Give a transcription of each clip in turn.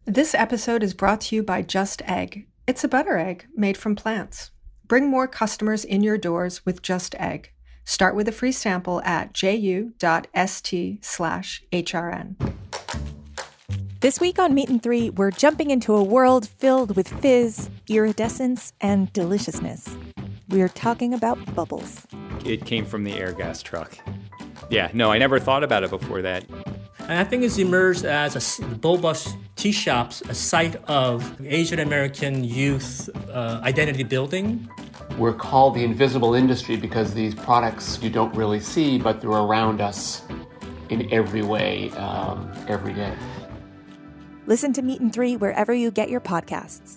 This episode is brought to you by Just Egg. It's a butter egg made from plants. Bring more customers in your doors with Just Egg. Start with a free sample at ju.st/HRN. This week on Meat and Three, we're jumping into a world filled with fizz, iridescence, and deliciousness. We're talking about bubbles. It came from the air gas truck. Yeah, no, I never thought about it before that. And I think it's emerged as boba tea shops, a site of Asian American youth identity building. We're called the invisible industry because these products you don't really see, but they're around us in every way, every day. Listen to Meat and Three wherever you get your podcasts.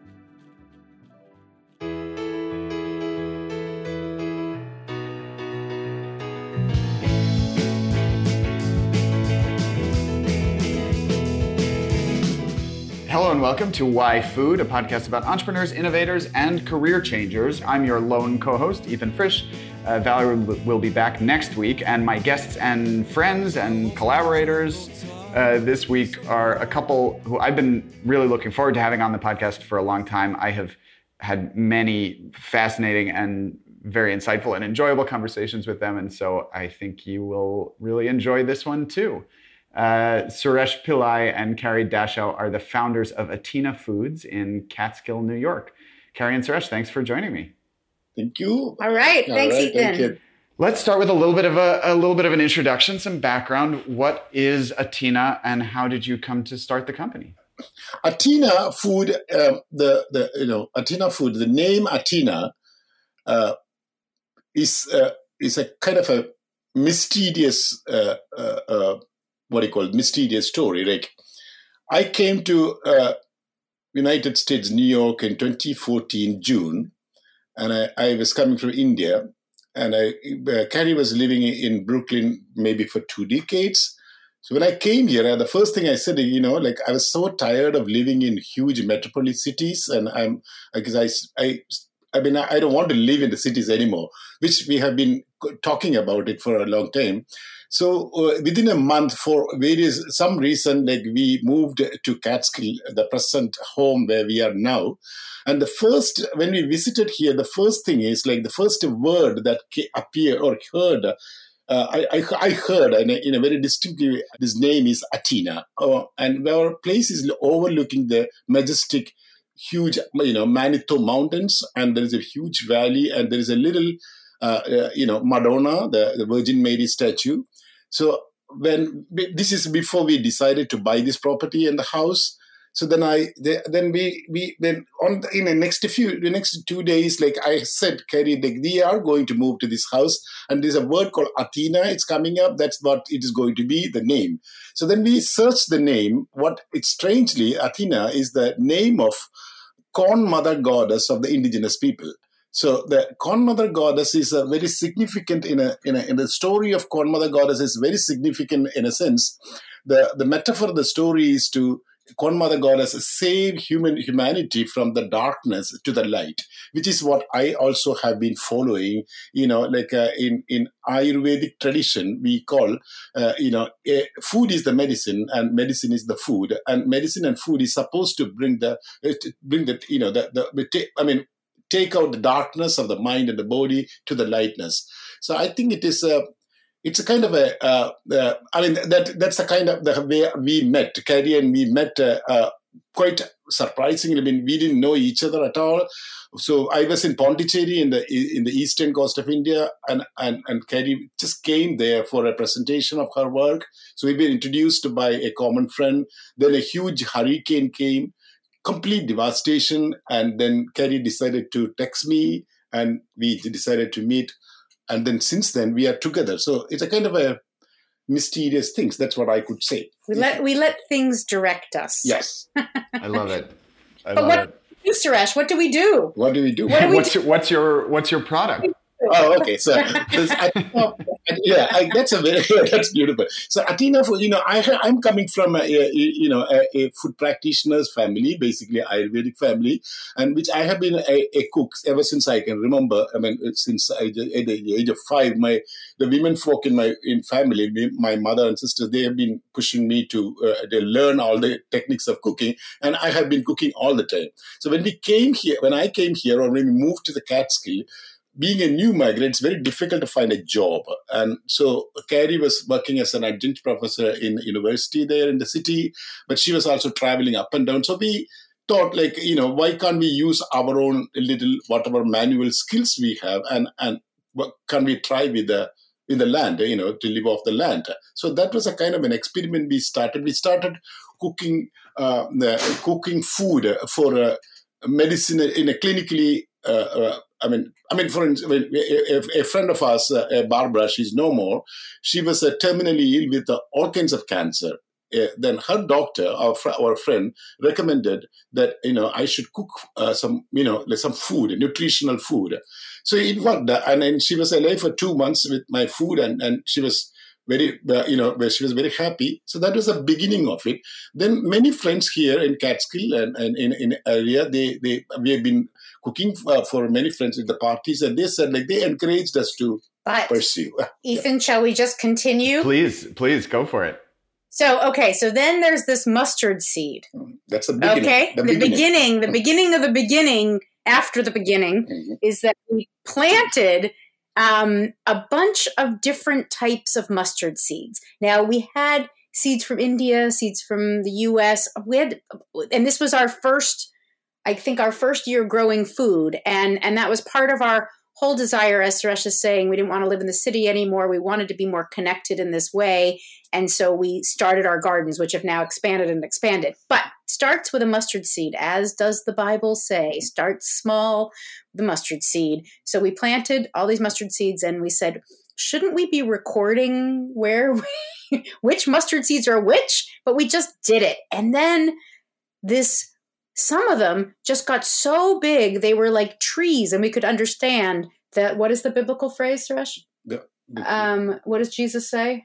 Hello and welcome to Why Food, a podcast about entrepreneurs, innovators, and career changers. I'm your lone co-host, Ethan Frisch. Valerie will be back next week, and my guests and friends and collaborators this week are a couple who I've been really looking forward to having on the podcast for a long time. I have had many fascinating and very insightful and enjoyable conversations with them, and so I think you will really enjoy this one too. Suresh Pillai and Carrie Dashow are the founders of Atina Foods in Catskill, New York. Carrie and Suresh, thanks for joining me. Thank you. All right. Thanks, Ethan. Thank you. Let's start with a little bit of an introduction, some background. What is Atina, and how did you come to start the company? Atina Food, Atina Food. The name Atina is a kind of a mysterious. Mysterious story. Like, I came to United States, New York in 2014, June, and I was coming from India, and Carrie was living in Brooklyn maybe for 2 decades. So when I came here, the first thing I said, I was so tired of living in huge metropolis cities, and I don't want to live in the cities anymore, which we have been talking about it for a long time. So within a month, for some reason, we moved to Catskill, the present home where we are now. And when we visited here, the first thing is the first word that appeared or heard. I heard in a very distinctly, this name is Atina, and our place is overlooking the majestic, huge, Manitou Mountains, and there is a huge valley, and there is a little, Madonna, the Virgin Mary statue. So this is before we decided to buy this property and the house. So then in the next 2 days, I said, Carrie, we are going to move to this house, and there's a word called Atina. It's coming up. That's what it is going to be, the name. So then we searched the name. Strangely, Atina is the name of Corn Mother Goddess of the indigenous people. So the Corn Mother Goddess is very significant in the story of Corn Mother Goddess is very significant in a sense. The metaphor of the story is to Corn Mother Goddess save humanity from the darkness to the light, which is what I also have been following. In Ayurvedic tradition, we call food is the medicine and medicine is the food, and medicine and food is supposed to take out the darkness of the mind and the body to the lightness. So I think it's a kind of that's the kind of the way we met, Carrie and we met quite surprisingly. We didn't know each other at all. So I was in Pondicherry in the eastern coast of India, and Carrie just came there for a presentation of her work. So we've been introduced by a common friend. Then a huge hurricane came, complete devastation, and then Carrie decided to text me, and we decided to meet, and then since then we are together. So it's a kind of a mysterious thing. That's what I could say. We let things direct us. Yes, I love it. Suresh, what do we do? What do we do? What's your product? Oh, okay. So, that's beautiful. So, Athena, I'm coming from a food practitioner's family, basically Ayurvedic family, and which I have been a cook ever since I can remember. I mean, since at the age of 5, the women folk in my family, my mother and sisters, they have been pushing me to learn all the techniques of cooking, and I have been cooking all the time. So when I came here, or when we moved to the Catskill, being a new migrant, it's very difficult to find a job. And so Carrie was working as an adjunct professor in university there in the city, but she was also traveling up and down. So we thought, why can't we use our own little, whatever manual skills we have, and what can we try in the land, to live off the land. So that was a kind of an experiment we started. We started cooking food for medicine in a clinically. For instance, a friend of ours, Barbara, she's no more. She was terminally ill with all kinds of cancer. Then her doctor, our friend, recommended that I should cook some food, nutritional food. So it worked, and then she was alive for 2 months with my food, and she was very, she was very happy. So that was the beginning of it. Then many friends here in Catskill and in area, we have been cooking for many friends at the parties, and they said they encouraged us to pursue. Ethan, shall we just continue? Please go for it. So then there's this mustard seed. That's the beginning. Okay, the beginning of the beginning after the beginning is that we planted a bunch of different types of mustard seeds. Now, we had seeds from India, seeds from the U.S. And this was our first year growing food. And that was part of our whole desire, as Suresh is saying. We didn't want to live in the city anymore. We wanted to be more connected in this way. And so we started our gardens, which have now expanded and expanded. But starts with a mustard seed, as does the Bible say. Start small, the mustard seed. So we planted all these mustard seeds, and we said, shouldn't we be recording which mustard seeds are which? But we just did it. And then some of them just got so big, they were like trees, and we could understand that. What is the biblical phrase, Suresh? What does Jesus say?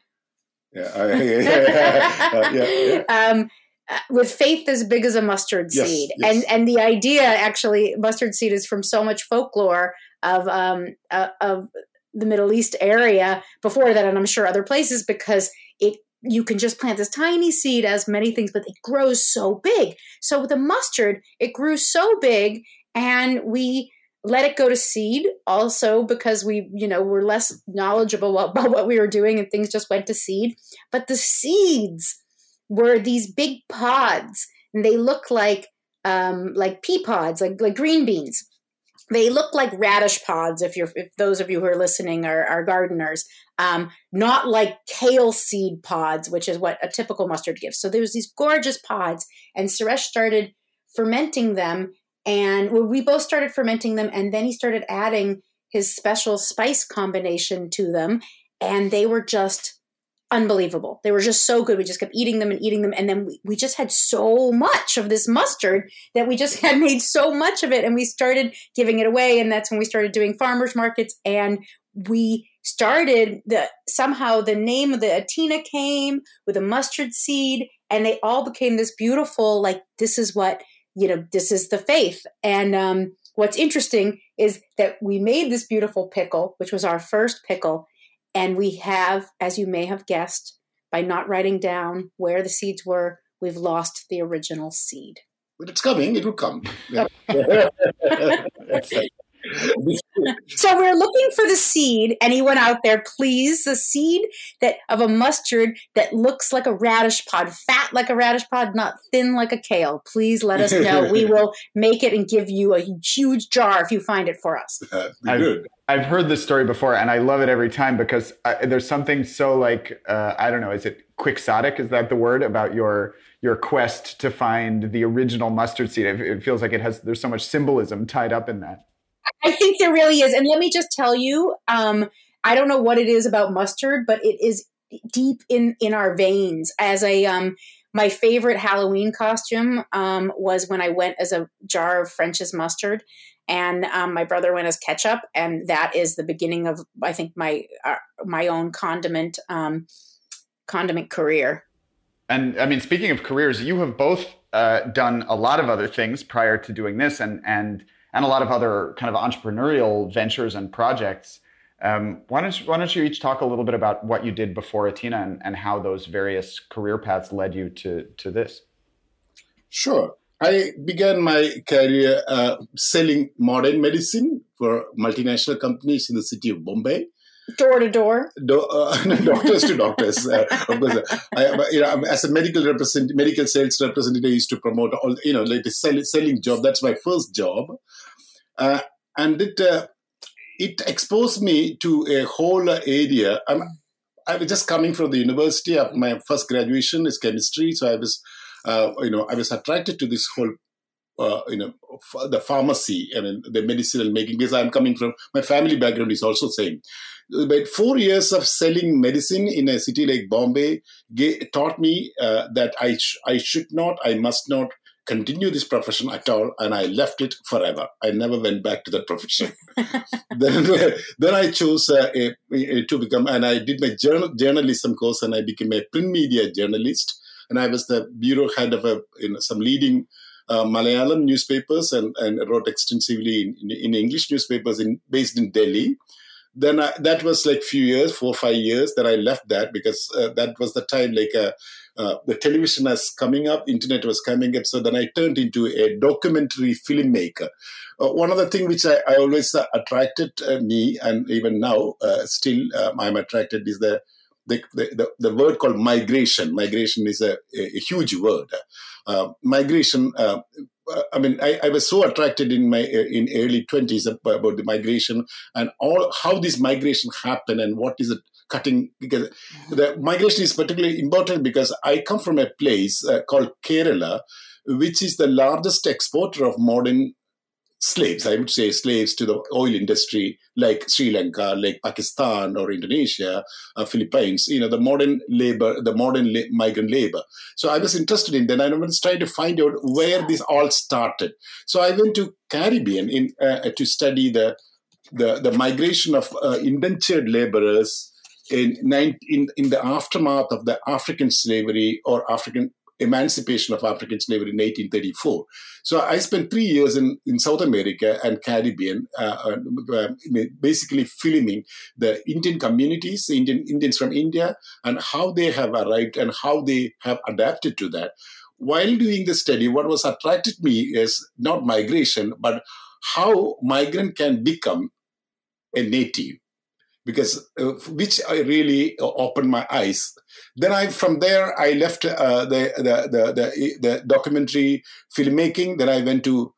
With faith as big as a mustard seed. Yes. And the idea, actually, mustard seed is from so much folklore of the Middle East area before that, and I'm sure other places, because you can just plant this tiny seed as many things, but it grows so big. So with the mustard, it grew so big, and we let it go to seed also because we, were less knowledgeable about what we were doing, and things just went to seed. But the seeds were these big pods, and they look like pea pods, like green beans. They look like radish pods, if those of you who are listening are gardeners, not like kale seed pods, which is what a typical mustard gives. So there was these gorgeous pods, and Suresh started fermenting them, and we both started fermenting them, and then he started adding his special spice combination to them, and they were just unbelievable. They were just so good. We just kept eating them, and then we just had so much of this mustard that we just had made so much of it, and we started giving it away, and that's when we started doing farmers markets, and we started somehow the name of the Athena came with a mustard seed, and they all became this beautiful, this is what, this is the faith. And what's interesting is that we made this beautiful pickle, which was our first pickle. And we have, as you may have guessed, by not writing down where the seeds were, we've lost the original seed. But it's coming. It will come. Yeah. So we're looking for the seed. Anyone out there, please, the seed of a mustard that looks like a radish pod, fat like a radish pod, not thin like a kale. Please let us know. We will make it and give you a huge jar if you find it for us. I've heard this story before, and I love it every time because there's something so I don't know, is it quixotic? Is that the word about your quest to find the original mustard seed? It feels like there's so much symbolism tied up in that. I think there really is. And let me just tell you, I don't know what it is about mustard, but it is deep in our veins. My favorite Halloween costume was when I went as a jar of French's mustard, and my brother went as ketchup, and that is the beginning of, I think, my own condiment career. And I mean, speaking of careers, you have both done a lot of other things prior to doing this, and a lot of other kind of entrepreneurial ventures and projects. Why don't you each talk a little bit about what you did before Athena and how those various career paths led you to this? Sure. I began my career selling modern medicine for multinational companies in the city of Bombay. Door to door? Doctors to doctors. Of course, as a medical sales representative, I used to promote all, like the selling job. That's my first job. And it exposed me to a whole area. I was just coming from the university. My first graduation is chemistry. So I was, I was attracted to this whole, the pharmacy, the medicinal making, because I'm coming from, my family background is also same. But 4 years of selling medicine in a city like Bombay taught me that I must not continue this profession at all, and I left it forever. I never went back to that profession. then I chose to become, and I did my journalism course, and I became a print media journalist, and I was the bureau head of some leading Malayalam newspapers, and wrote extensively in English newspapers based in Delhi. Then that was like 4 or 5 years that I left that, because that was the time the television was coming up, internet was coming up. So then I turned into a documentary filmmaker. One of the things which I always attracted me, and even now still I'm attracted, is the word called migration. Migration is a huge word. Migration. I was so attracted in early 20s about the migration and how this migration happened and what is it cutting. Because the migration is particularly important because I come from a place called Kerala, which is the largest exporter of modern slaves. I would say slaves to the oil industry, like Sri Lanka, like Pakistan or Indonesia, Philippines, the modern labor, migrant labor. So I was interested in that. I was trying to find out where this all started. So I went to Caribbean to study the migration of indentured laborers in the aftermath of the African slavery or African emancipation of African slavery in 1834. So I spent 3 years in South America and Caribbean, basically filming the Indian communities, Indians from India, and how they have arrived and how they have adapted to that. While doing the study, what was attracted me is not migration, but how migrant can become a native. Because which I really opened my eyes. Then from there I left the documentary filmmaking. Then I went to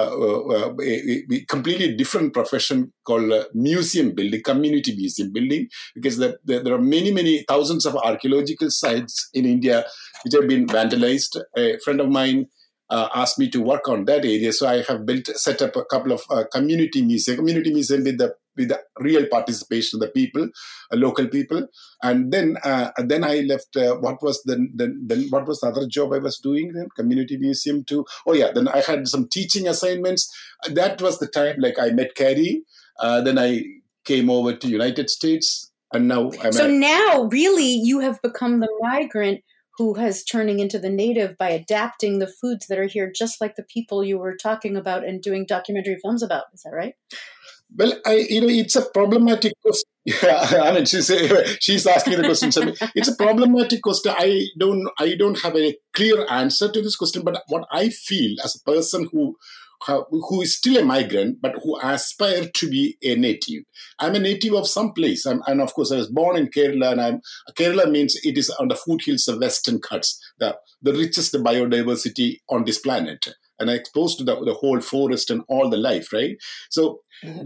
a completely different profession called museum building, community museum building, because there are many thousands of archaeological sites in India which have been vandalized. A friend of mine asked me to work on that area, so I have set up a couple of community museum with the real participation of the people, local people. And then I left. What was what was the other job I was doing then? Community museum too. Oh yeah. Then I had some teaching assignments. That was the time I met Carrie. Then I came over to United States, and now now really you have become the migrant who has turning into the native by adapting the foods that are here, just like the people you were talking about and doing documentary films about. Is that right? Well, it's a problematic question. Yeah, she's asking the question. So it's a problematic question. I don't have a clear answer to this question, but what I feel as a person who is still a migrant, but who aspire to be a native. I'm a native of some place. And of course, I was born in Kerala, and Kerala means it is on the foothills of Western Ghats, the richest biodiversity on this planet. And I'm exposed to the whole forest and all the life, right? So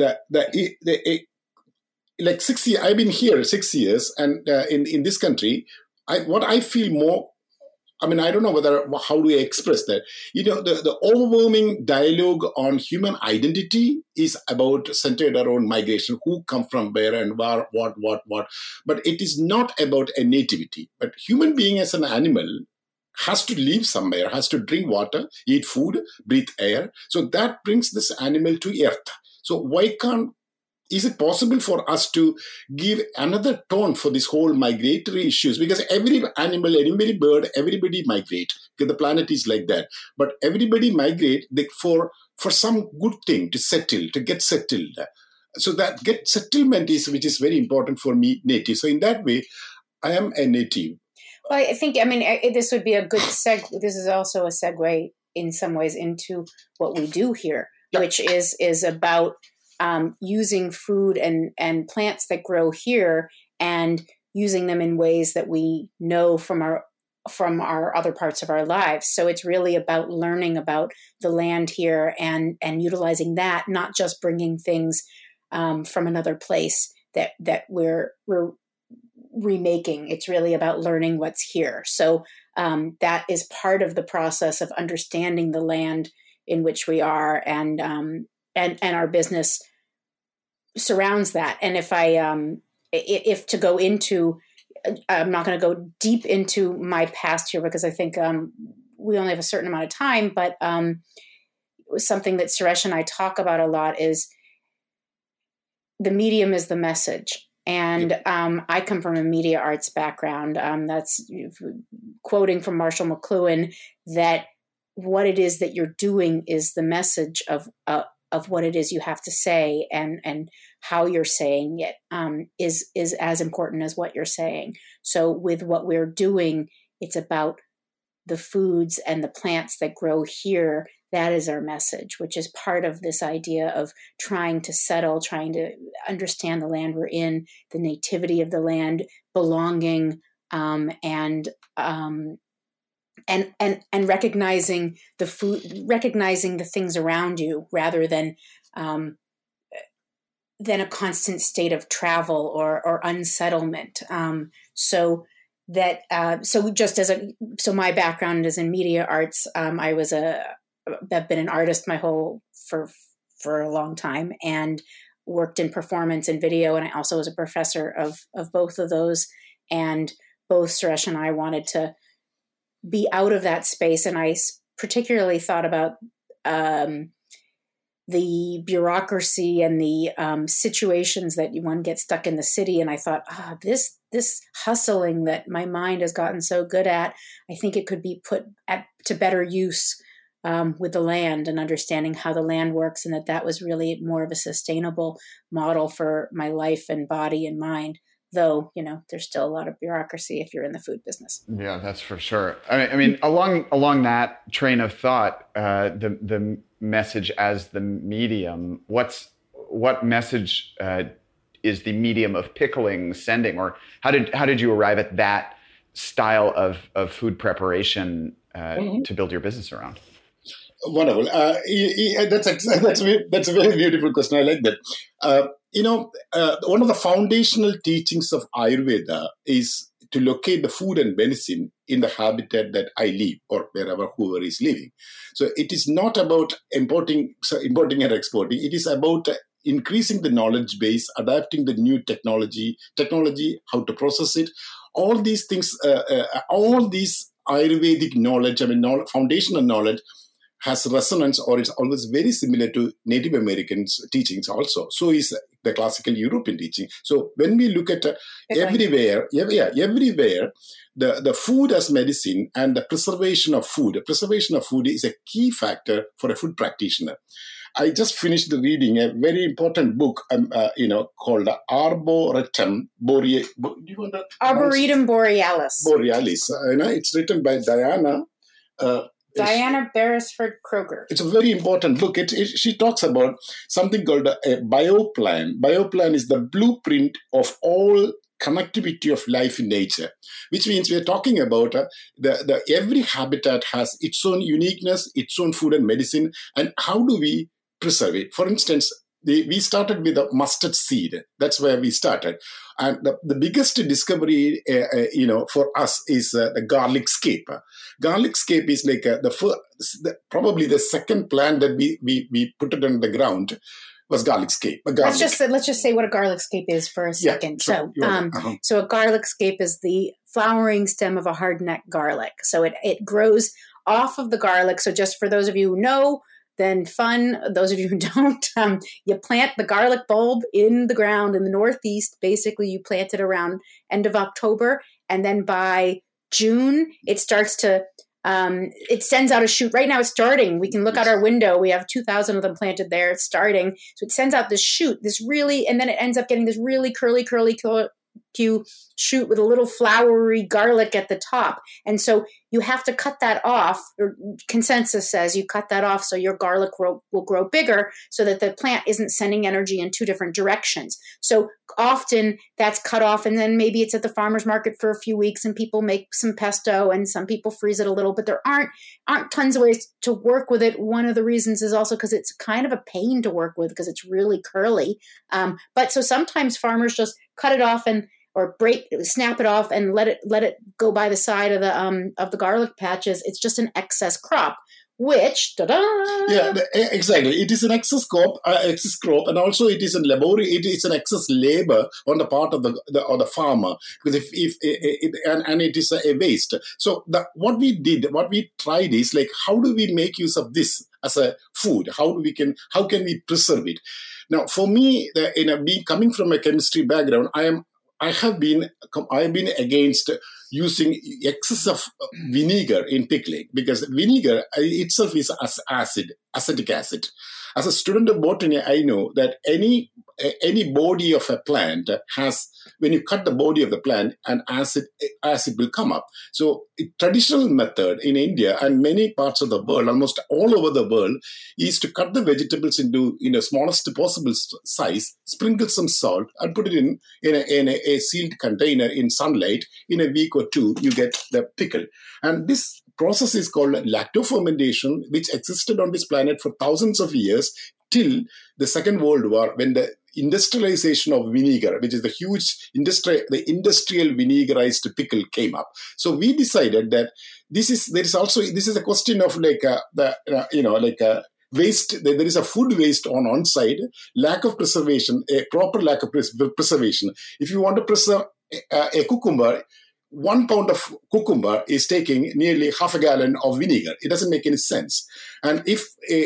like 6 years, I've been here 6 years, and in this country, what I feel more. I don't know how do I express that. The overwhelming dialogue on human identity is centered around migration, who come from where and where, what. But it is not about a nativity. But human being as an animal has to live somewhere, has to drink water, eat food, breathe air. So that brings this animal to earth. So is it possible for us to give another tone for this whole migratory issues? Because every animal, every bird, everybody migrate. Because the planet is like that. But everybody migrate for some good thing, to settle, to get settled. So that settlement which is very important for me, native. So in that way, I am a native. Well, I think, this would be a good this is also a segue in some ways into what we do here, which is about using food and plants that grow here and using them in ways that we know from our other parts of our lives. So it's really about learning about the land here and utilizing that, not just bringing things from another place that we're remaking. It's really about learning what's here. So that is part of the process of understanding the land in which we are, and our business surrounds that. And if to go into, I'm not going to go deep into my past here because I think we only have a certain amount of time, but something that Suresh and I talk about a lot is the medium is the message. And I come from a media arts background. That's quoting from Marshall McLuhan, that what it is that you're doing is the message of what it is you have to say, and how you're saying it is as important as what you're saying. So with what we're doing, it's about the foods and the plants that grow here. That is our message, which is part of this idea of trying to settle, trying to understand the land we're in, the nativity of the land, belonging, and recognizing the food, recognizing the things around you, rather than a constant state of travel or unsettlement. So my background is in media arts. I've been an artist for a long time, and worked in performance and video. And I also was a professor of both of those. And both Suresh and I wanted to be out of that space. And I particularly thought about the bureaucracy and the situations that one gets stuck in the city. And I thought, this hustling that my mind has gotten so good at, I think it could be put to better use with the land, and understanding how the land works, and that was really more of a sustainable model for my life and body and mind. Though, there's still a lot of bureaucracy if you're in the food business. Yeah, that's for sure. I mean, along that train of thought, the message as the medium, what message is the medium of pickling sending, or how did you arrive at that style of food preparation to build your business around? Wonderful. That's a very beautiful question. I like that. One of the foundational teachings of Ayurveda is to locate the food and medicine in the habitat that I live, or wherever whoever is living. So it is not about importing and exporting. It is about increasing the knowledge base, adapting the new technology, how to process it. All these things, all these Ayurvedic knowledge, foundational knowledge, has resonance, or it's always very similar to Native Americans' teachings also. So is the classical European teaching. So when we look at everywhere, the food as medicine and the preservation of food is a key factor for a food practitioner. I just finished reading a very important book, called Arboretum Borealis. Arboretum Borealis. Borealis. It's written by Diana Beresford Kroger. It's a very important book. She talks about something called a bioplan. Bioplan is the blueprint of all connectivity of life in nature, which means we're talking about every habitat has its own uniqueness, its own food and medicine, and how do we preserve it? For instance, we started with a mustard seed. That's where we started. And the biggest discovery, for us is the garlic scape. Garlic scape is like probably the second plant that we put it on the ground. was garlic scape. Let's just say what a garlic scape is for a second. Yeah, so a garlic scape is the flowering stem of a hardneck garlic. So it grows off of the garlic. So just for those of you who know, then fun. Those of you who don't, you plant the garlic bulb in the ground in the Northeast. Basically, you plant it around end of October, and then by June, it starts to, it sends out a shoot. Right now it's starting. We can look out our window. We have 2,000 of them planted there. It's starting. So it sends out this shoot, and then it ends up getting this really curly shoot with a little flowery garlic at the top. And so you have to cut that off, or consensus says you cut that off so your garlic will grow bigger so that the plant isn't sending energy in two different directions. So often that's cut off, and then maybe it's at the farmer's market for a few weeks and people make some pesto and some people freeze it a little, but there aren't tons of ways to work with it. One of the reasons is also because it's kind of a pain to work with because it's really curly. But so sometimes farmers just cut it off or snap it off and let it go by the side of the garlic patches. It's just an excess crop, which exactly. It is an excess crop, and also it is an excess labor on the part of the farmer, because if it is a waste. So what we tried is like, how do we make use of this as a food? How can we preserve it? Now, for me, being coming from a chemistry background, I have been against using excess of vinegar in pickling, because vinegar itself is acetic acid. As a student of botany, I know that any body of a plant has, when you cut the body of the plant, an acid will come up. So traditional method in India and many parts of the world, almost all over the world, is to cut the vegetables into smallest possible size, sprinkle some salt, and put it in a sealed container in sunlight. In a week or two, you get the pickle. And this process is called lactofermentation, which existed on this planet for thousands of years till the Second World War, when the industrialization of vinegar, which is the huge industrial vinegarized pickle, came up. So we decided that this is a question of waste. There is a food waste on one side, lack of preservation, a proper lack of preservation. If you want to preserve a cucumber, 1 pound of cucumber is taking nearly half a gallon of vinegar. It doesn't make any sense. And if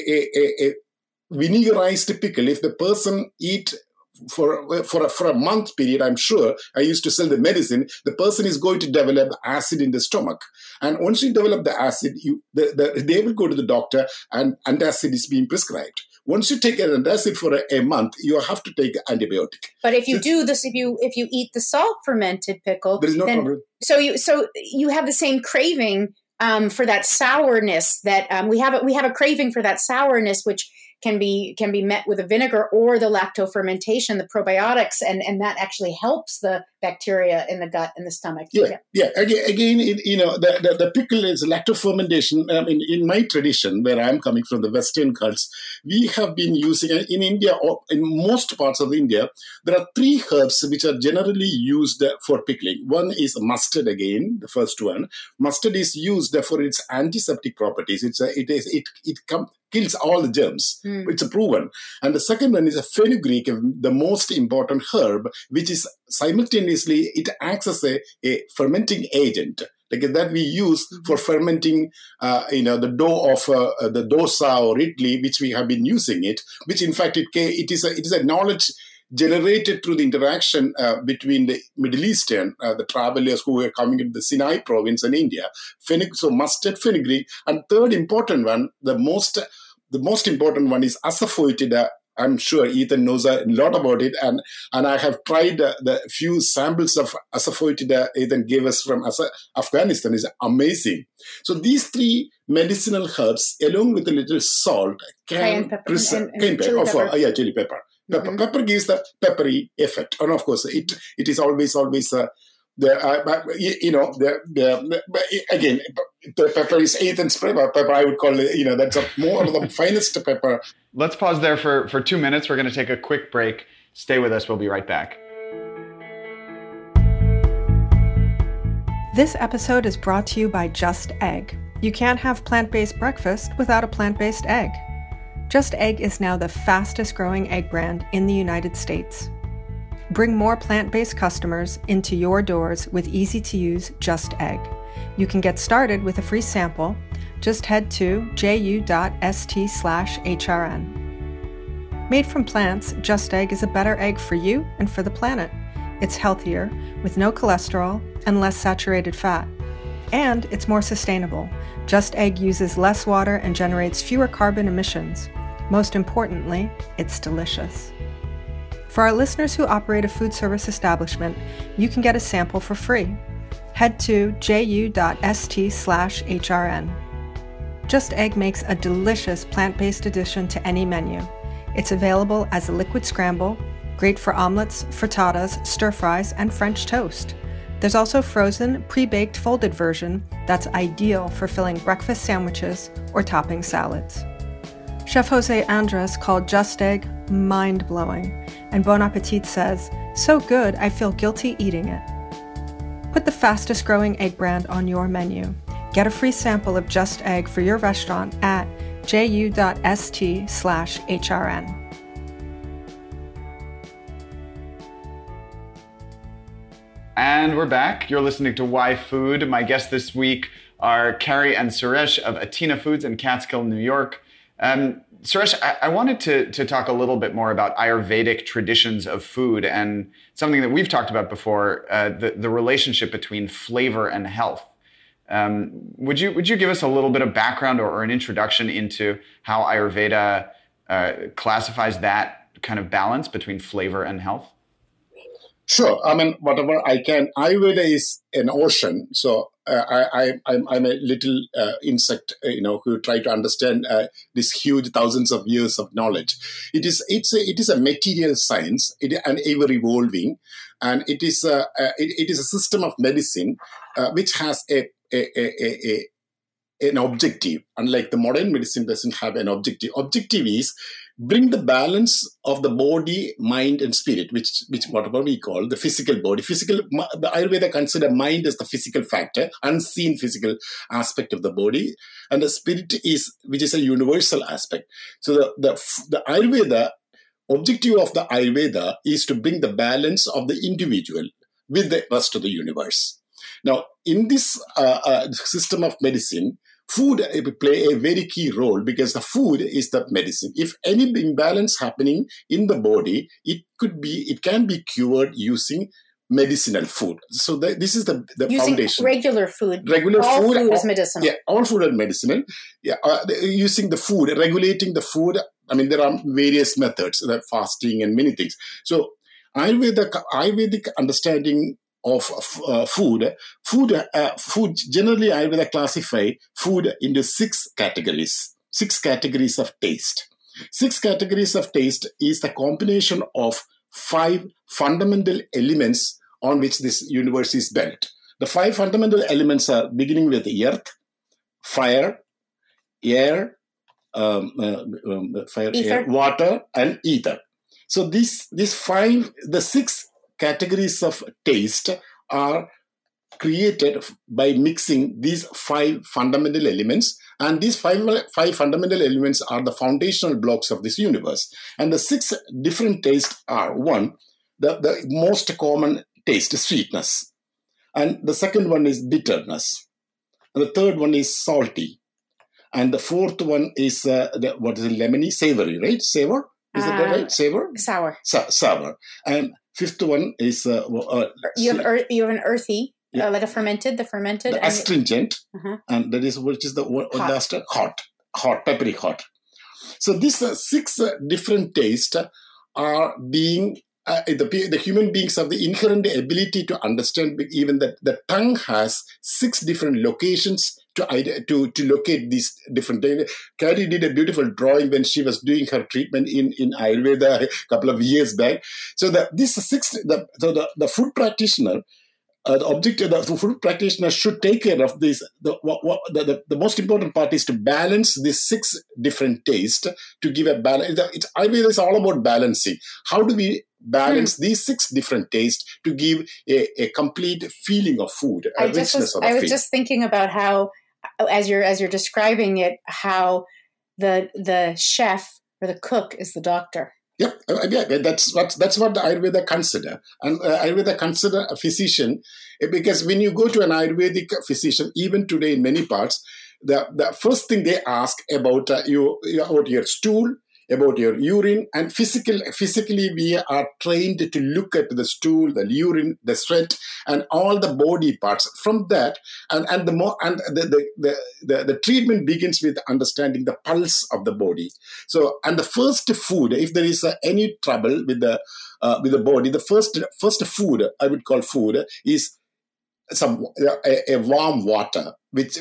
a vinegarized pickle, if the person eat for a month period, I'm sure, I used to sell the medicine, the person is going to develop acid in the stomach. And once you develop the acid, they will go to the doctor and antacid is being prescribed. Once you take an antacid for a month, you have to take antibiotic. But if you do this, if you eat the salt fermented pickle, there is no problem. So you have the same craving for that sourness that we have a craving for that sourness, which can be met with a vinegar or the lactofermentation, the probiotics, and that actually helps the bacteria in the gut and the stomach. Yeah. Again, the pickle is lactofermentation. In my tradition, where I'm coming from, the Western cults, we have been using in India, or in most parts of India, there are 3 herbs which are generally used for pickling. One is mustard. Again, the first one, mustard is used for its antiseptic properties. It kills all the germs. It's proven. And the second one is a fenugreek, the most important herb, which is simultaneously, it acts as a fermenting agent, like that we use for fermenting, the dough of the dosa or idli, which we have been using it, which in fact it is a knowledge generated through the interaction between the Middle Eastern, the travelers who were coming into the Sinai province in India. So mustard, fenugreek, and third important one, the most important one is asafoetida. I'm sure Ethan knows a lot about it, and I have tried the few samples of asafoetida Ethan gave us from Afghanistan. Is amazing. So these 3 medicinal herbs, along with a little salt, can preserve chili pepper. Pepper gives the peppery effect, and of course, it is always again, the pepper is Ethan's pepper. I would call it, that's more of the finest pepper. Let's pause there for 2 minutes. We're going to take a quick break. Stay with us. We'll be right back. This episode is brought to you by Just Egg. You can't have plant-based breakfast without a plant-based egg. Just Egg is now the fastest growing egg brand in the United States. Bring more plant-based customers into your doors with easy-to-use Just Egg. You can get started with a free sample. Just head to ju.st/HRN. Made from plants, Just Egg is a better egg for you and for the planet. It's healthier, with no cholesterol and less saturated fat. And it's more sustainable. Just Egg uses less water and generates fewer carbon emissions. Most importantly, it's delicious. For our listeners who operate a food service establishment, you can get a sample for free. Head to ju.st/HRN. Just Egg makes a delicious plant-based addition to any menu. It's available as a liquid scramble, great for omelets, frittatas, stir-fries, and French toast. There's also frozen, pre-baked folded version that's ideal for filling breakfast sandwiches or topping salads. Chef Jose Andres called Just Egg mind-blowing, and Bon Appetit says, "So good, I feel guilty eating it." Put the fastest growing egg brand on your menu. Get a free sample of Just Egg for your restaurant at ju.st/HRN. And we're back. You're listening to Why Food. My guests this week are Carrie and Suresh of Atina Foods in Catskill, New York. Suresh, I wanted to talk a little bit more about Ayurvedic traditions of food and something that we've talked about before, the relationship between flavor and health. Would you give us a little bit of background or an introduction into how Ayurveda classifies that kind of balance between flavor and health? Sure. I mean, whatever I can. Ayurveda is an ocean. So I'm a little insect, who try to understand this huge thousands of years of knowledge. It is a material science, and ever evolving, and it is a system of medicine which has an objective. Unlike the modern medicine doesn't have an objective. Objective is bring the balance of the body, mind, and spirit, which whatever we call the physical body. The Ayurveda consider mind as the physical factor, unseen physical aspect of the body, and the spirit which is a universal aspect. So the Ayurveda objective of the Ayurveda is to bring the balance of the individual with the rest of the universe. Now, in this system of medicine, food play a very key role because the food is the medicine. If any imbalance happening in the body, it can be cured using medicinal food. So this is the using foundation. Regular food. All food is medicinal. Yeah, all food is medicinal. Yeah, using the food, regulating the food. I mean, there are various methods, like fasting and many things. So Ayurvedic understanding of food generally Ayurveda classify food into 6 categories. 6 categories of taste. 6 categories of taste is the combination of 5 fundamental elements on which this universe is built. The 5 fundamental elements are beginning with earth, fire, air, water, and ether. So the 6 categories of taste are created by mixing these 5 fundamental elements, and these five fundamental elements are the foundational blocks of this universe. And the 6 different tastes are: 1, the most common taste, sweetness, and the second one is bitterness, and the third one is salty, and the fourth one is lemony, savory, right? Savor, is that right? Savor, sour, and fifth one is you have an earthy, like the fermented, the astringent, and that is which is the last hot, peppery hot. So these 6 different tastes are being the human beings have the inherent ability to understand. Even that the tongue has 6 different locations to locate these different things. Carrie did a beautiful drawing when she was doing her treatment in Ayurveda a couple of years back. So the food practitioner, the food practitioner should take care of this. The most important part is to balance these 6 different tastes to give a balance. Ayurveda is all about balancing. How do we balance these 6 different tastes to give a complete feeling of food? I was just thinking about how, as you're describing it, how the chef or the cook is the doctor. Yep, that's what the Ayurveda consider. And Ayurveda consider a physician, because when you go to an Ayurvedic physician, even today in many parts, the first thing they ask about your stool, about your urine, and physically we are trained to look at the stool, the urine, the sweat, and all the body parts. From that, the treatment begins with understanding the pulse of the body. So, and the first food, if there is any trouble with the body, the first food I would call food is a warm water with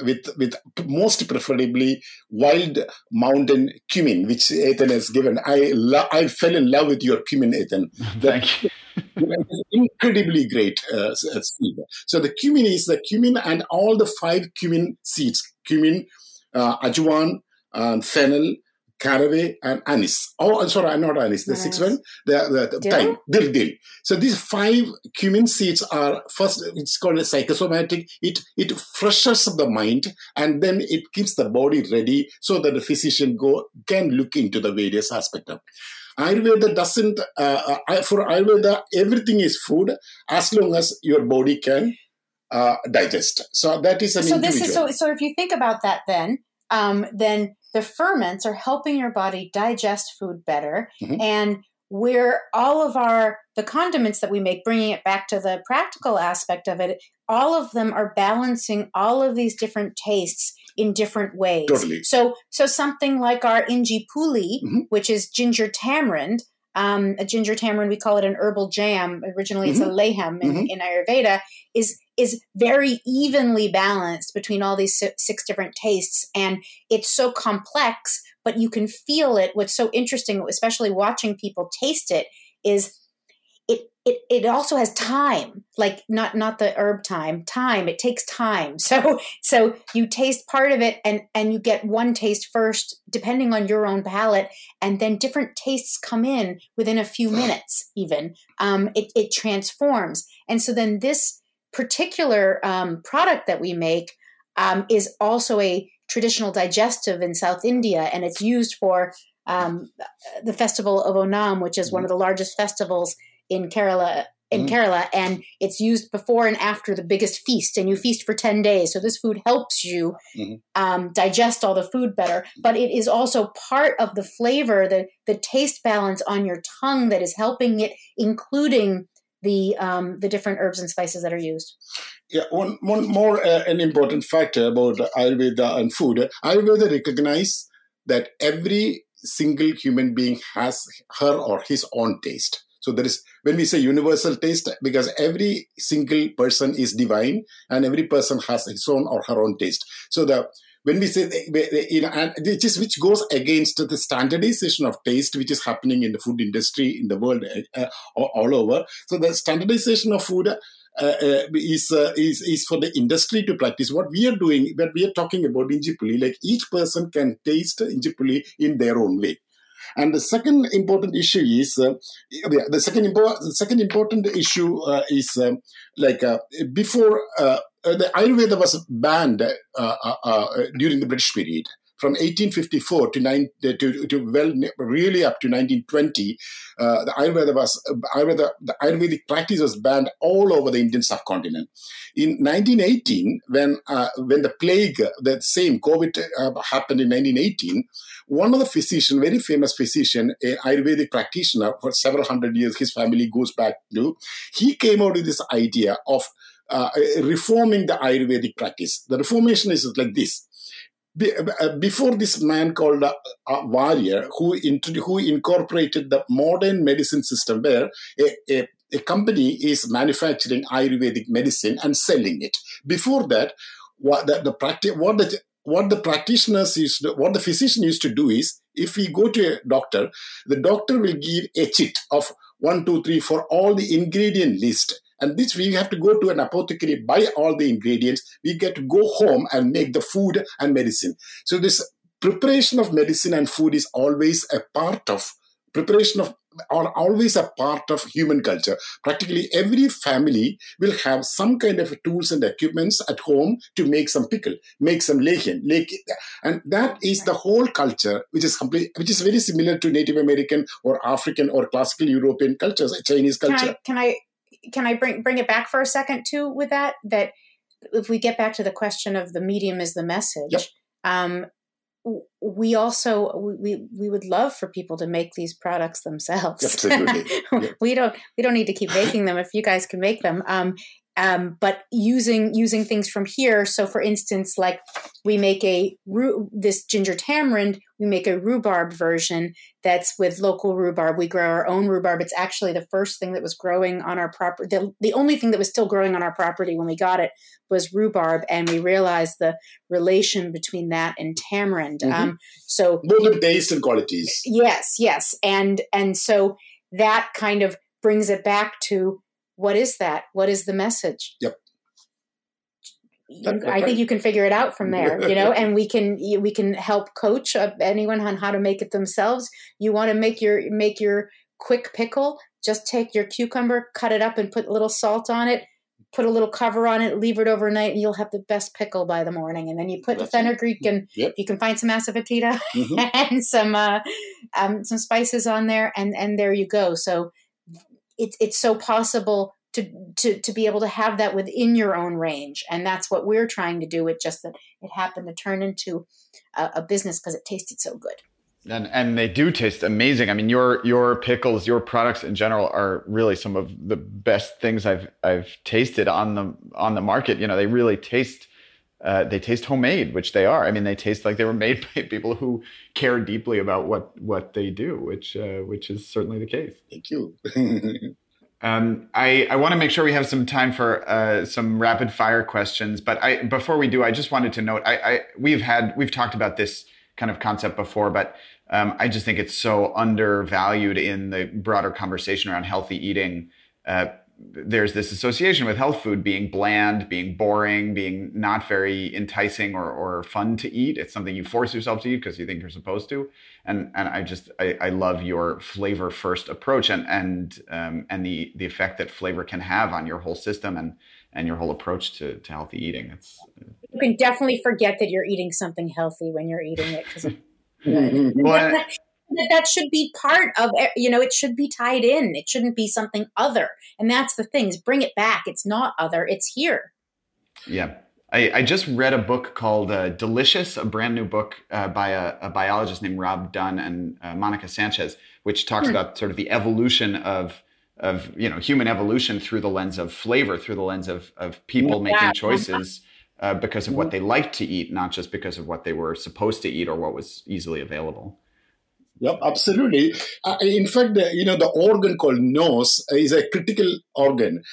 most preferably wild mountain cumin, which Ethan has given. I fell in love with your cumin, Ethan. Thank you. Incredibly great seed. So the cumin is the cumin and all the 5 cumin seeds: cumin, ajwan, fennel, caraway, and anise. Oh, sorry, not anise. The sixth one, the thyme, dill. So these 5 cumin seeds are first. It's called a psychosomatic. It freshens the mind, and then it keeps the body ready so that the physician can look into the various aspects of. Ayurveda doesn't. For Ayurveda, everything is food as long as your body can digest. So that is an individual. So if you think about that, then the ferments are helping your body digest food better. Mm-hmm. And where all of the condiments that we make, bringing it back to the practical aspect of it, all of them are balancing all of these different tastes in different ways. Totally. So something like our Inji Puli, mm-hmm. which is ginger tamarind, a ginger tamarind, we call it an herbal jam. Originally, mm-hmm. it's a lehem in Ayurveda, is very evenly balanced between all these 6 different tastes. And it's so complex, but you can feel it. What's so interesting, especially watching people taste it, is it also has time, like not the herb time. It takes time. So you taste part of it and you get one taste first, depending on your own palate, and then different tastes come in within a few minutes even. It transforms. And so then this particular product that we make is also a traditional digestive in South India, and it's used for the festival of Onam, which is one of the largest festivals in Kerala. And it's used before and after the biggest feast, and you feast for 10 days. So this food helps you digest all the food better, but it is also part of the flavor, the taste balance on your tongue that is helping it, including the different herbs and spices that are used. Yeah, one more an important factor about Ayurveda and food. Ayurveda recognizes that every single human being has her or his own taste. So there is, when we say universal taste, because every single person is divine and every person has his own or her own taste. So when we say, and which goes against the standardization of taste, which is happening in the food industry in the world all over. So the standardization of food is for the industry to practice. What we are doing, when we are talking about Inji Puli, like each person can taste Inji Puli in their own way. And the second important issue is the second important issue is before the Ayurveda was banned during the British period. From 1854 really up to 1920, the Ayurvedic practice was banned all over the Indian subcontinent. In 1918, when the plague, the same COVID happened in 1918, one of the physicians, very famous physician, an Ayurvedic practitioner for several hundred years, his family goes back to, he came out with this idea of reforming the Ayurvedic practice. The reformation is like this. Before this man called Warrior, who incorporated the modern medicine system where a company is manufacturing Ayurvedic medicine and selling it. Before that, what the physician used to do is, if we go to a doctor, the doctor will give a chit of 1, 2, 3 for all the ingredient list. And this we have to go to an apothecary, buy all the ingredients. We get to go home and make the food and medicine. So this preparation of medicine and food is always a part of preparation of are always a part of human culture. Practically every family will have some kind of tools and equipments at home to make some pickle, make some lechen, and that is the whole culture, which is very similar to Native American or African or classical European cultures, Chinese culture. Can I bring it back for a second too with that? That if we get back to the question of the medium is the message, we would love for people to make these products themselves. Absolutely. Yeah. We don't need to keep making them if you guys can make them. But using things from here. So for instance, like we make this ginger tamarind, we make a rhubarb version that's with local rhubarb. We grow our own rhubarb. It's actually the first thing that was growing on our property. The only thing that was still growing on our property when we got it was rhubarb. And we realized the relation between that and tamarind. So both the taste and qualities. Yes. And so that kind of brings it back to, what is that? What is the message? Yep. I think you can figure it out from there, and we can help coach anyone on how to make it themselves. You want to make your quick pickle, just take your cucumber, cut it up and put a little salt on it, put a little cover on it, leave it overnight, and you'll have the best pickle by the morning. And then you put fenugreek and you can find some asafoetida and some spices on there, and there you go. So it's so possible to be able to have that within your own range. And that's what we're trying to do. It just that it happened to turn into a business because it tasted so good. And they do taste amazing. I mean, your pickles, your products in general are really some of the best things I've tasted on the market. They really taste homemade, which they are. I mean, they taste like they were made by people who care deeply about what they do, which is certainly the case. Thank you. I want to make sure we have some time for some rapid fire questions, but before we do, I just wanted to note we've talked about this kind of concept before, but I just think it's so undervalued in the broader conversation around healthy eating. There's this association with health food being bland, being boring, being not very enticing or fun to eat. It's something you force yourself to eat because you think you're supposed to. And I love your flavor first approach and the effect that flavor can have on your whole system and your whole approach to healthy eating. You can definitely forget that you're eating something healthy when you're eating it because it's good. That should be part of, it should be tied in. It shouldn't be something other. And that's the thing, is bring it back. It's not other, it's here. Yeah. I just read a book called Delicious, a brand new book by a biologist named Rob Dunn and Monica Sanchez, which talks about sort of the evolution of human evolution through the lens of flavor, through the lens of people making choices because of what they liked to eat, not just because of what they were supposed to eat or what was easily available. Yep, absolutely. In fact, the organ called nose is a critical organ.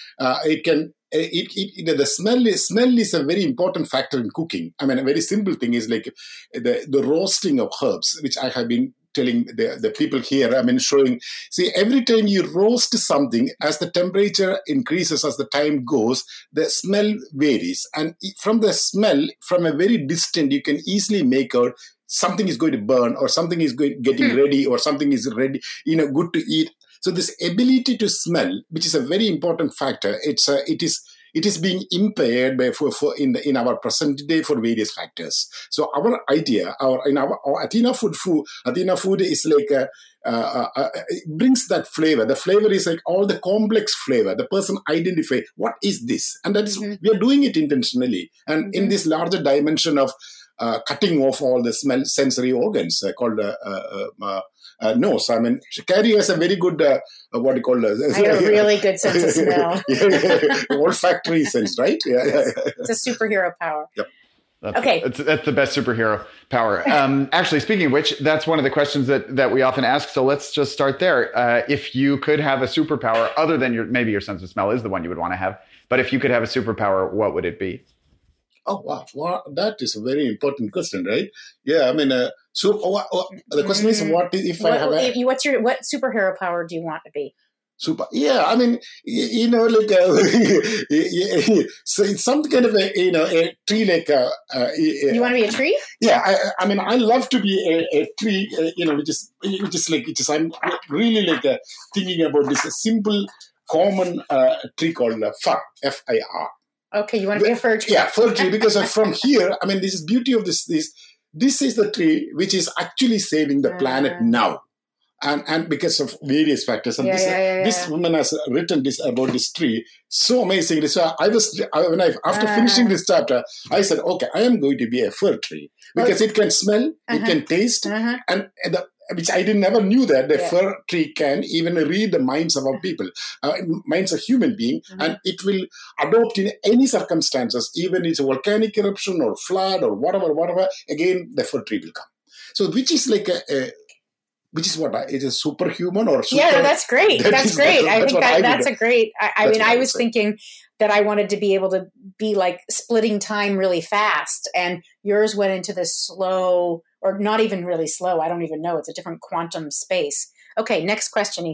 The smell is a very important factor in cooking. I mean, a very simple thing is like the roasting of herbs, which I have been telling the people here, showing. See, every time you roast something, as the temperature increases, as the time goes, the smell varies. And from the smell, from a very distant, you can easily make out something is going to burn or something is getting ready or something is ready, good to eat. So this ability to smell, which is a very important factor, it is being impaired in our present day for various factors. So our idea, our Athena food is like it brings that flavor. The flavor is like all the complex flavor. The person identify what is this, and that is we are doing it intentionally, and in this larger dimension of cutting off all the smell sensory organs called nose. Carrie has a very good, I have a really good sense of smell. Olfactory sense, right? Yeah. It's a superhero power. Yep. That's the best superhero power. Actually, speaking of which, that's one of the questions that we often ask. So let's just start there. If you could have a superpower, other than maybe your sense of smell is the one you would want to have, but if you could have a superpower, what would it be? Oh, wow. Well, that is a very important question, right? Yeah, the question is, what superhero power do you want to be? Super. Yeah, I mean, like so it's some kind of a tree like you want to be a tree? Yeah, I mean, I love to be a tree. Which is I'm really like thinking about this simple, common tree called fir, FIR. Okay, you want to be a fir tree? Yeah, fir tree, because from here, I mean, this is beauty of this is the tree which is actually saving the planet now. And because of various factors, and this woman has written this about this tree so amazingly. So after finishing this chapter, I said, okay, I am going to be a fir tree because it can smell, it can taste, and which I never knew that the fir tree can even read the minds of our people, minds of human being, and it will adopt in any circumstances, even it's a volcanic eruption or flood or whatever. Again, the fir tree will come. So, which is like which is what? It is superhuman or super? Yeah, that's great. That's great. I think that's a great. I was thinking that I wanted to be able to be like splitting time really fast, and yours went into this slow, or not even really slow. I don't even know. It's a different quantum space. Okay, next question.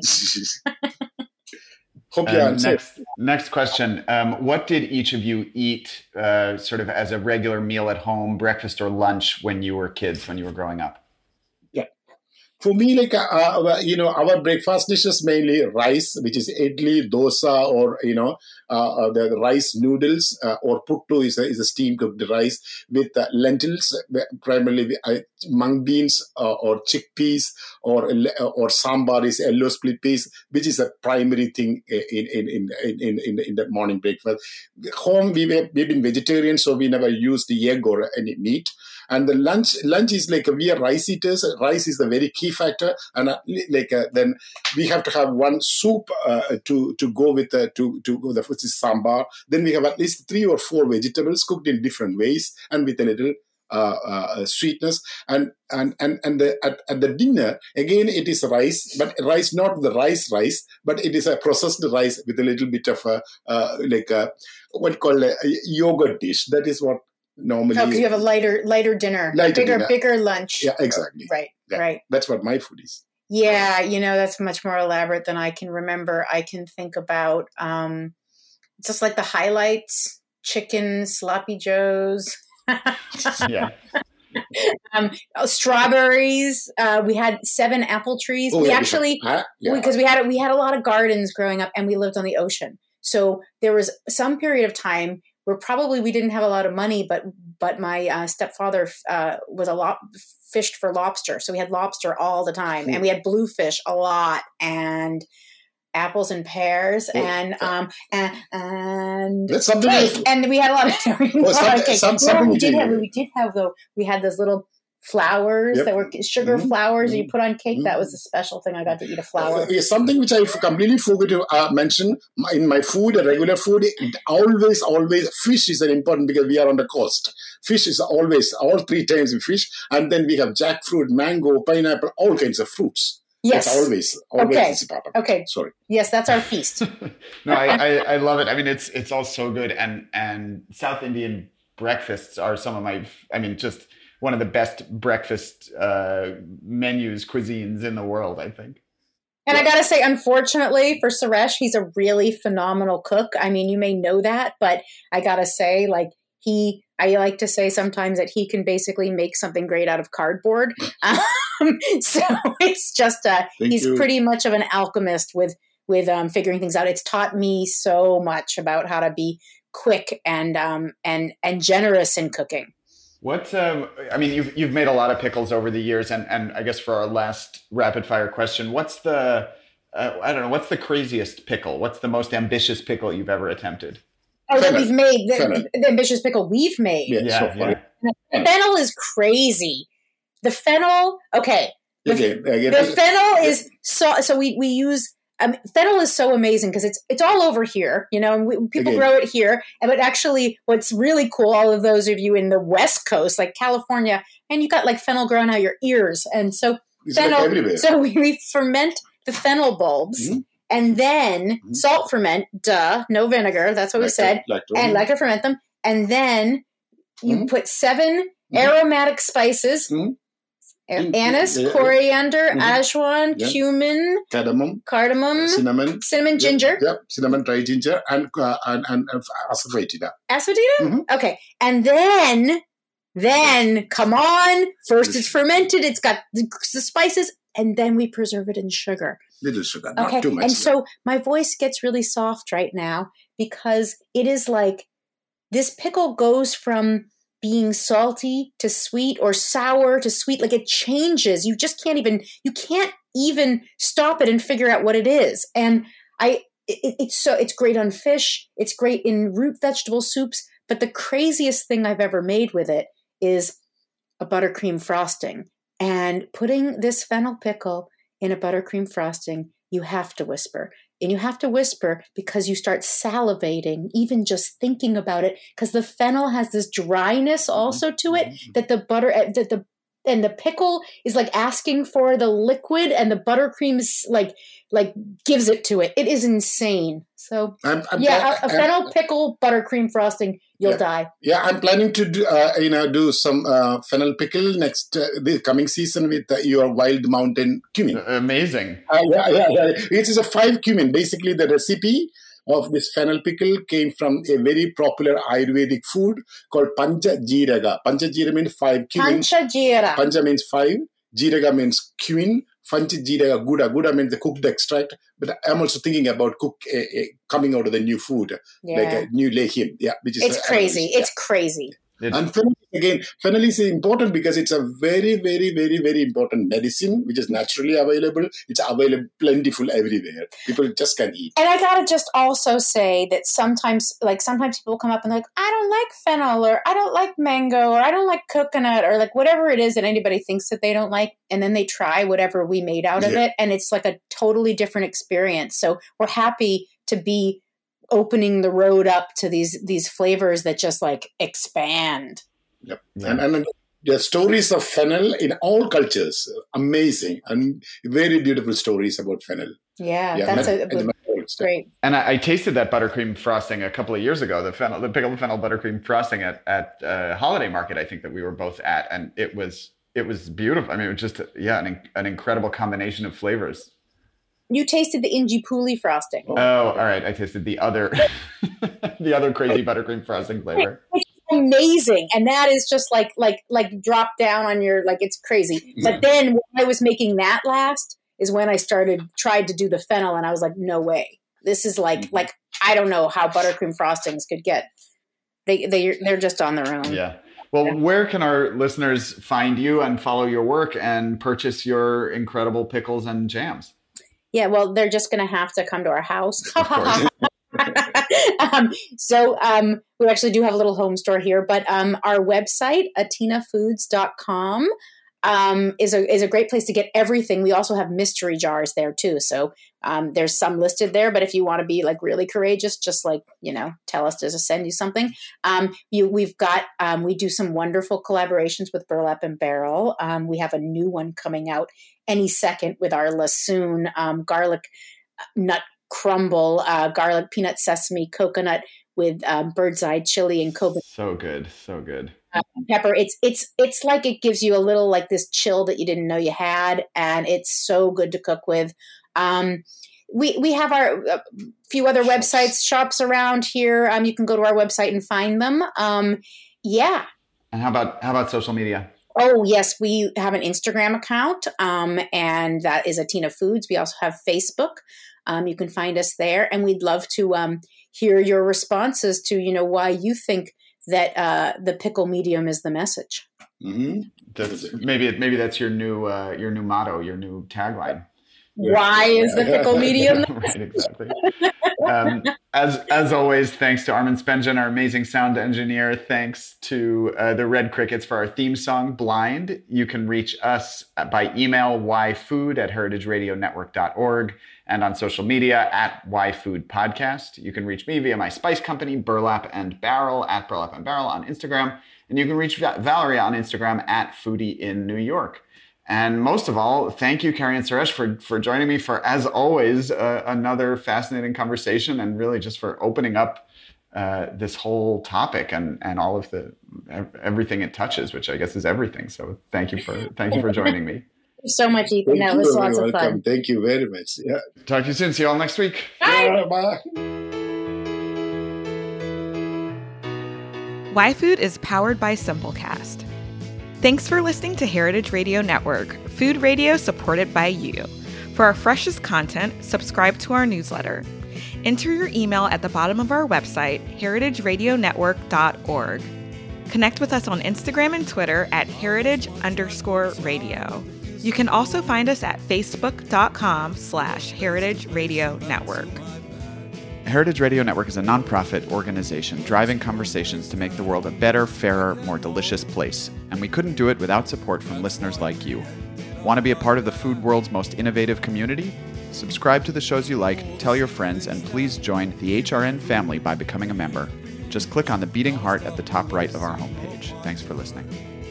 Hope you answer. Next question. What did each of you eat sort of as a regular meal at home, breakfast or lunch, when you were kids, when you were growing up? For me, like, our breakfast dishes mainly rice, which is idli, dosa, or, the rice noodles, or puttu is a steam cooked rice with lentils, primarily mung beans or chickpeas, or sambar is yellow split peas, which is a primary thing in the morning breakfast. Home, we've been vegetarian, so we never used the egg or any meat. And the lunch is like we are rice eaters. Rice is the very key factor, and then we have to have one soup to go with the which is sambar. Then we have at least 3 or 4 vegetables cooked in different ways and with a little sweetness. And at the dinner again it is rice, but rice not the rice, but it is a processed rice with a little bit of what called a yogurt dish. That is what. Normally, because you have a lighter dinner, bigger lunch. Yeah, exactly. Right. That's what my food is. Yeah, that's much more elaborate than I can remember. I can think about just like the highlights: chicken, sloppy joes. Yeah. Strawberries. We had 7 apple trees. Because we had a lot of gardens growing up, and we lived on the ocean. So there was some period of time where probably we didn't have a lot of money, but my stepfather fished for lobster. So we had lobster all the time, and we had bluefish a lot, and apples and pears, and cake. And we had a lot of cake. We had those little flowers that were sugar flowers you put on cake. That was a special thing. I got to eat a flower. Something which I completely forgot to mention in my food, regular food, always fish is important because we are on the coast. Fish is always, all 3 times we fish. And then we have jackfruit, mango, pineapple, all kinds of fruits. Yes. That's always okay. Is part of it. Okay. Sorry. Yes, that's our feast. No, I love it. I mean, it's all so good. And South Indian breakfasts are some of just one of the best breakfast cuisines in the world, I think. And I got to say, unfortunately for Suresh, he's a really phenomenal cook. I mean, you may know that, but I got to say, I like to say sometimes that he can basically make something great out of cardboard. So it's just, he's pretty much of an alchemist with figuring things out. It's taught me so much about how to be quick and generous in cooking. What you've made a lot of pickles over the years, and I guess for our last rapid fire question, what's the craziest pickle? What's the most ambitious pickle you've ever attempted? Oh, that we've made the ambitious pickle we've made. Yeah. The fennel is crazy. The fennel, okay. The fennel is so we use. Fennel is so amazing because it's all over here, and people grow it here. But actually, what's really cool, all of those of you in the West Coast, like California, and you got like fennel growing out your ears, and so fennel. So we ferment the fennel bulbs, and then salt ferment. No vinegar. That's what we said, and lacto ferment them, and then you put 7 aromatic spices. Anise, coriander, ashwan, cumin, cardamom, cinnamon, ginger. Cinnamon, dry ginger, and asafoetida. Asafoetida? Okay. And then come on. First it's fermented. It's got the spices. And then we preserve it in sugar. Little sugar, not too much. And so my voice gets really soft right now because it is like this pickle goes from being salty to sweet or sour to sweet. Like it changes. You can't even stop it and figure out what it is. And it's great on fish. It's great in root vegetable soups. But the craziest thing I've ever made with it is a buttercream frosting. And putting this fennel pickle in a buttercream frosting, you have to whisper. And you have to whisper because you start salivating, even just thinking about it, because the fennel has this dryness also to it that the pickle is like asking for the liquid, and the buttercream is like gives it to it. It is insane. So a fennel pickle buttercream frosting, you'll die. Yeah, I'm planning to do some fennel pickle the coming season with your Wild Mountain cumin. Amazing. It is a 5 cumin. Basically, the recipe of this fennel pickle came from a very popular Ayurvedic food called Pancha Jeeraga. Pancha Jeera means 5 cumin. Pancha Jeera. Pancha means 5. Jeeraga means cumin. Pancha Jeeraga Guda. Guda means the cooked extract. But I'm also thinking about coming out of the new food, like a new legume. Yeah, which is it's crazy. It's crazy. And fennel is important because it's a very, very, very, very important medicine, which is naturally available. It's available plentiful everywhere. People just can eat. And I gotta just also say that sometimes people come up and they're like, I don't like fennel, or I don't like mango, or I don't like coconut, or like whatever it is that anybody thinks that they don't like. And then they try whatever we made out of it. And it's like a totally different experience. So we're happy to be opening the road up to these flavors that just like expand. Yep. And the stories of fennel in all cultures, amazing and very beautiful stories about fennel. That's great. And I tasted that buttercream frosting a couple of years ago, the pickled fennel buttercream frosting at Holiday Market, I think that we were both at, and it was beautiful. I mean, it was just an incredible combination of flavors. You tasted the Inji Puli frosting. Oh, all right. I tasted the other crazy buttercream frosting flavor. Which is amazing. And that is just like drop down on your, like, it's crazy. But then when I was making that last is when I tried to do the fennel, and I was like, no way. This is like I don't know how buttercream frostings could get. They're just on their own. Yeah. Well, where can our listeners find you and follow your work and purchase your incredible pickles and jams? Yeah, well, they're just going to have to come to our house. We actually do have a little home store here, but our website, atinafoods.com, is a great place to get everything. We also have mystery jars there too. So there's some listed there, but if you want to be like really courageous, just tell us to send you something. We do some wonderful collaborations with Burlap and Barrel. We have a new one coming out any second with our Lassoon garlic nut crumble, garlic peanut sesame coconut with bird's eye chili and Kobe. So good. Pepper. It's like it gives you a little like this chill that you didn't know you had, and it's so good to cook with. We have our few other websites, shops around here. You can go to our website and find them. Yeah. And how about social media? Oh, yes. We have an Instagram account, and that is Atina Foods. We also have Facebook. You can find us there, and we'd love to hear your responses to, why you think that the pickle medium is the message. Mm-hmm. Maybe that's your new motto, your new tagline. Why is the pickle medium? Right, exactly. As always, thanks to Armin Spengen, our amazing sound engineer. Thanks to the Red Crickets for our theme song, Blind. You can reach us by email, yfood@heritageradionetwork.org, and on social media @yfoodpodcast. You can reach me via my spice company, Burlap and Barrel, @Burlap and Barrel on Instagram. And you can reach Valerie on Instagram @FoodieInNewYork. And most of all, thank you, Carrie and Suresh, for joining me for, as always, another fascinating conversation, and really just for opening up this whole topic and all of everything it touches, which I guess is everything. So thank you for joining me. So much, Ethan. That was lots of fun. Thank you very much. Yeah. Talk to you soon. See you all next week. Bye. Yeah, bye. Why Food is powered by Simplecast. Thanks for listening to Heritage Radio Network, food radio supported by you. For our freshest content, subscribe to our newsletter. Enter your email at the bottom of our website, heritageradionetwork.org. Connect with us on Instagram and Twitter at heritage_radio. You can also find us at facebook.com/Heritage Radio Network. Heritage Radio Network is a nonprofit organization driving conversations to make the world a better, fairer, more delicious place. And we couldn't do it without support from listeners like you. Want to be a part of the food world's most innovative community? Subscribe to the shows you like, tell your friends, and please join the HRN family by becoming a member. Just click on the beating heart at the top right of our homepage. Thanks for listening.